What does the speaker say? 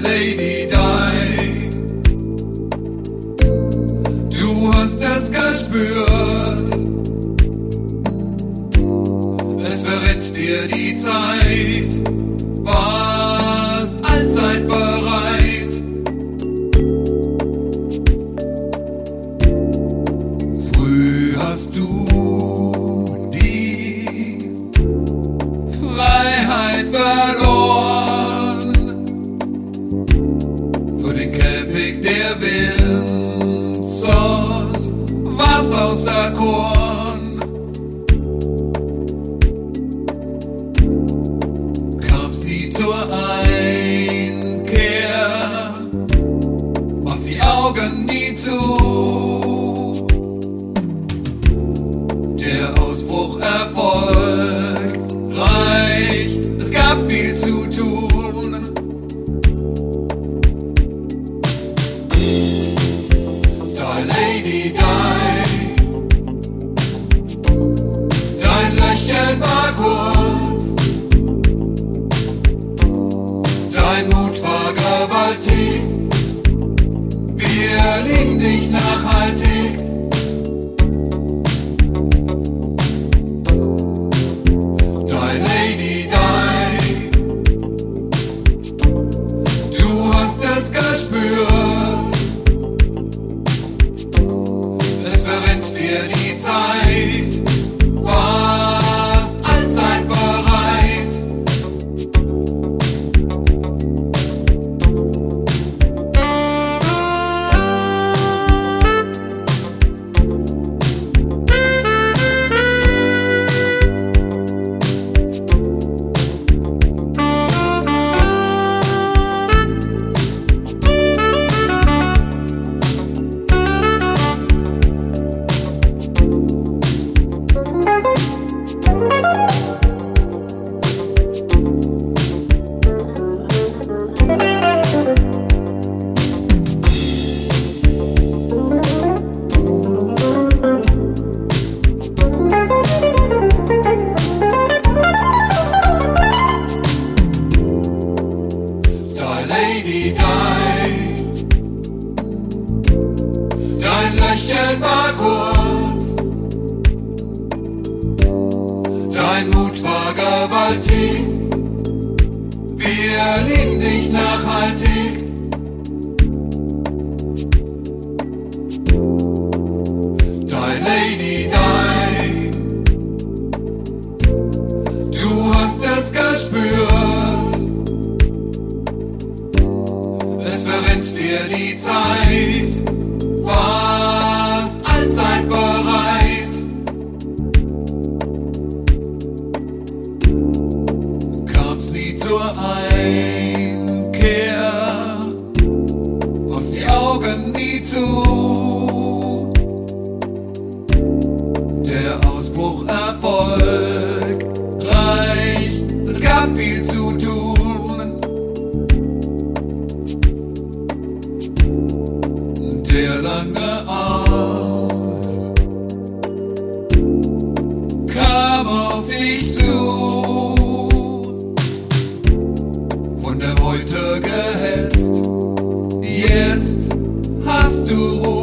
Lady Di, du hast es gespürt, es verrennt dir die Zeit, warst allzeit bereit. Früh hast du die Freiheit verloren, für den Käfig der Windsors warst auserkoren. Kamst nie zur Einkehr, machst die Augen nie zu. Der Ausbruch erfolgreich, es gab viel zu tun. Dein Lady Di, dein Lächeln war kurz, dein Mut war gewaltig, wir lieben dich nachhaltig. Dein Lady Di, du hast es gespürt, es verrennt dir die Zeit, warst allzeit bereit. Lady Di, dein Lächeln war kurz, dein Mut war gewaltig, wir lieben dich nachhaltig. Dein Lady Di, du hast es gespürt, es verrennt dir die Zeit, warst allzeit bereit. Kamst nie zur Einkehr, machst die Augen nie zu. Der Ausbruch erfolgreich, es gab viel zu tun. Der lange Arm kam auf dich zu, von der Beute gehetzt, jetzt hast du Ruhe.